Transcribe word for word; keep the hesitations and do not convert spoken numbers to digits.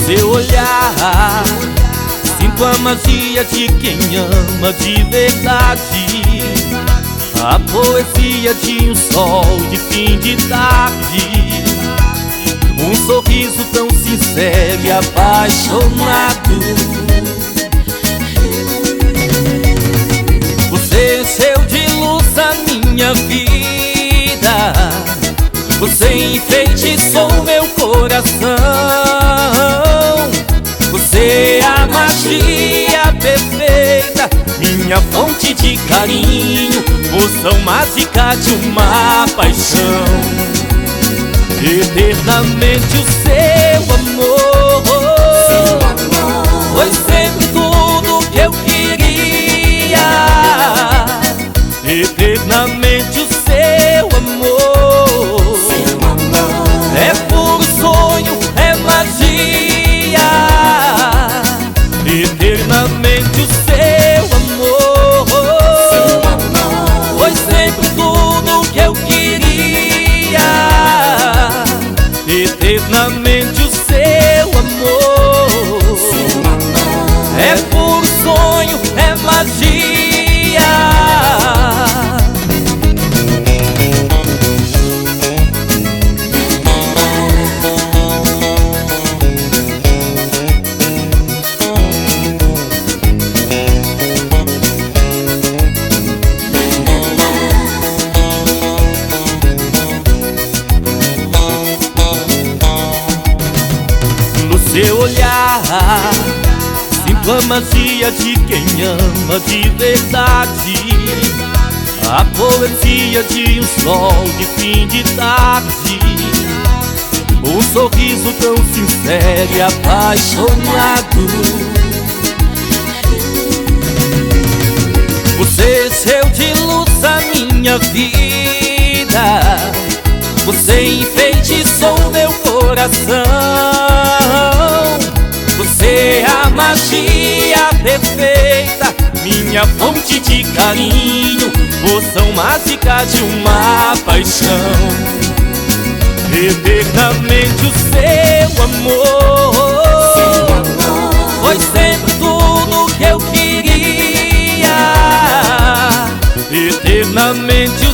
seu olhar sinto a magia de quem ama de verdade, a poesia de um sol de fim de tarde, um sorriso tão sincero e apaixonado. Você encheu de luz a minha vida, você enfeitiçou meu coração. Você é a magia perfeita, minha fonte de carinho, poção mágica de uma paixão. Eternamente o seu amor, seu amor foi sempre tudo que eu queria. Eternamente o seu amor, seu amor é puro sonho, é magia. Eternamente o seu amor, seu amor foi sempre tudo que eu queria. Eternamente o seu amor, seu amor é puro sonho, é magia. Seu olhar sinto a magia de quem ama de verdade, a poesia de um sol de fim de tarde, um sorriso tão sincero e apaixonado. Você encheu de luz a minha vida, você enfeitiçou meu coração. Você é a magia perfeita, minha fonte de carinho, poção mágica de uma paixão. Eternamente o seu amor, seu amor foi sempre tudo que eu queria. Eternamente